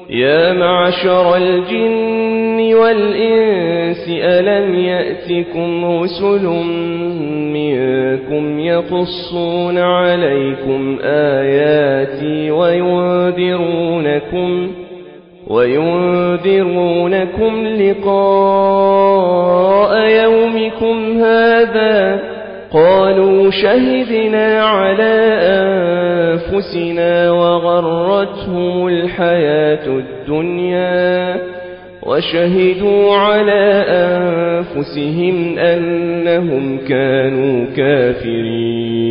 يا معشر الجن والإنس ألم يأتكم رسل منكم يقصون عليكم آياتي وينذرونكم لقاء يومكم هذا؟ قالوا شهدنا على أنفسنا وغرتهم الحياة الدنيا وشهدوا على أنفسهم أنهم كانوا كافرين.